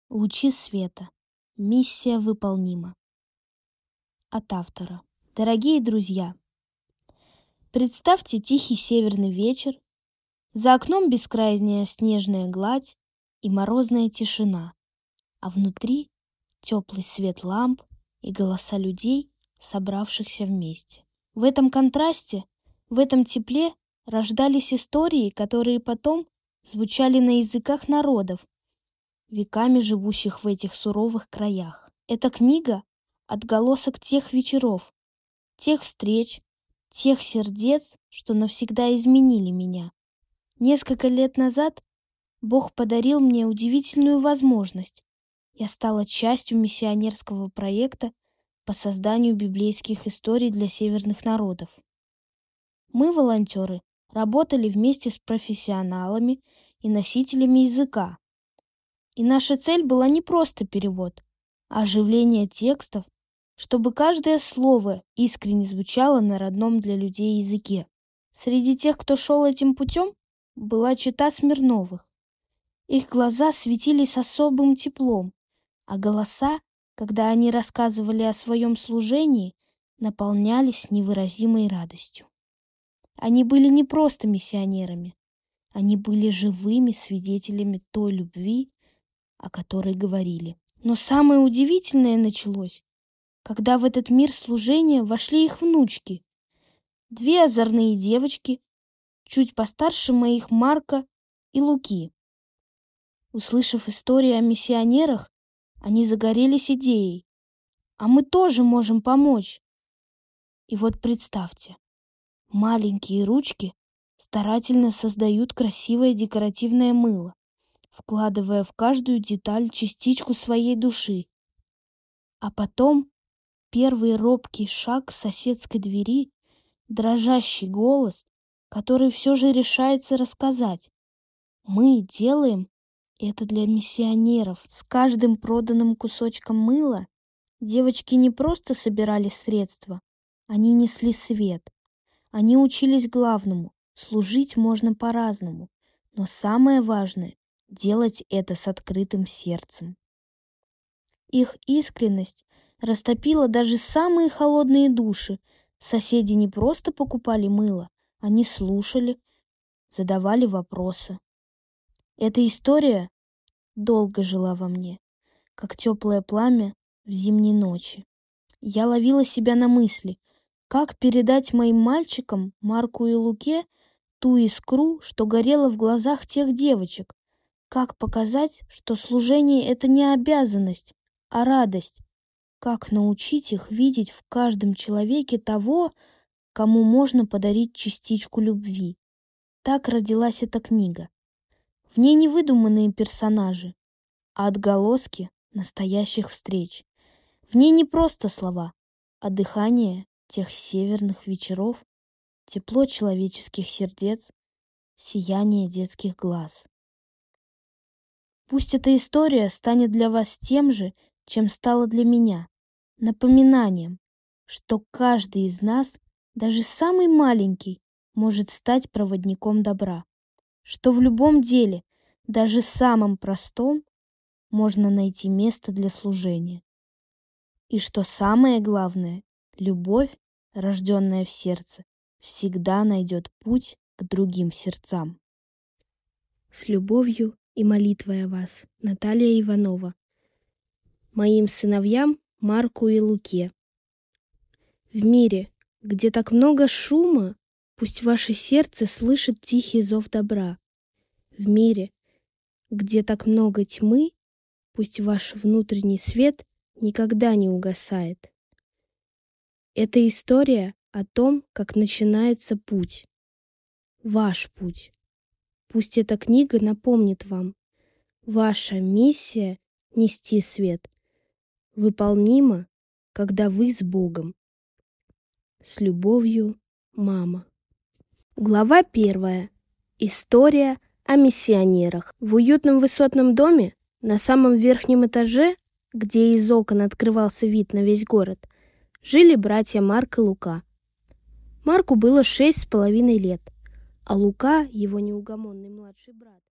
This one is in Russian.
Лучи света. Миссия выполнима. От автора. Дорогие друзья, представьте тихий северный вечер, за окном бескрайняя снежная гладь и морозная тишина, а внутри теплый свет ламп и голоса людей, собравшихся вместе. В этом контрасте, в этом тепле рождались истории, которые потом звучали на языках народов, веками живущих в этих суровых краях. Эта книга — отголосок тех вечеров, тех встреч, тех сердец, что навсегда изменили меня. Несколько лет назад Бог подарил мне удивительную возможность. Я стала частью миссионерского проекта по созданию библейских историй для северных народов. Мы, волонтеры, работали вместе с профессионалами и носителями языка. И наша цель была не просто перевод, а оживление текстов, чтобы каждое слово искренне звучало на родном для людей языке. Среди тех, кто шел этим путем, была чета Смирновых. Их глаза светились особым теплом, а голоса, когда они рассказывали о своем служении, наполнялись невыразимой радостью. Они были не просто миссионерами, они были живыми свидетелями той любви, о которой говорили. Но самое удивительное началось, когда в этот мир служения вошли их внучки. Две озорные девочки, чуть постарше моих Марка и Луки. Услышав истории о миссионерах, они загорелись идеей. А мы тоже можем помочь. И вот представьте, маленькие ручки старательно создают красивое декоративное мыло, вкладывая в каждую деталь частичку своей души. А потом первый робкий шаг к соседской двери, дрожащий голос, который все же решается рассказать. Мы делаем это для миссионеров. С каждым проданным кусочком мыла девочки не просто собирали средства, они несли свет. Они учились главному — служить можно по-разному, но самое важное — делать это с открытым сердцем. Их искренность растопила даже самые холодные души. Соседи не просто покупали мыло, они слушали, задавали вопросы. Эта история долго жила во мне, как теплое пламя в зимней ночи. Я ловила себя на мысли, как передать моим мальчикам, Марку и Луке, ту искру, что горела в глазах тех девочек, как показать, что служение — это не обязанность, а радость, как научить их видеть в каждом человеке того, кому можно подарить частичку любви. Так родилась эта книга. В ней не выдуманные персонажи, а отголоски настоящих встреч. В ней не просто слова, а дыхание тех северных вечеров, тепло человеческих сердец, сияние детских глаз. Пусть эта история станет для вас тем же, чем стала для меня, напоминанием, что каждый из нас, даже самый маленький, может стать проводником добра, что в любом деле, даже самом простом, можно найти место для служения. И что самое главное, любовь, рожденная в сердце, всегда найдет путь к другим сердцам. С любовью и молитвой о вас, Наталья Иванова. Моим сыновьям Марку и Луке. В мире, где так много шума, пусть ваше сердце слышит тихий зов добра. В мире, где так много тьмы, пусть ваш внутренний свет никогда не угасает. Это история о том, как начинается путь. Ваш путь. Пусть эта книга напомнит вам. Ваша миссия — нести свет. Выполнима, когда вы с Богом. С любовью, мама. Глава 1. История о миссионерах. В уютном высотном доме на самом верхнем этаже, где из окон открывался вид на весь город, жили братья Марк и Лука. Марку было 6,5 лет, а Лука, его неугомонный младший брат,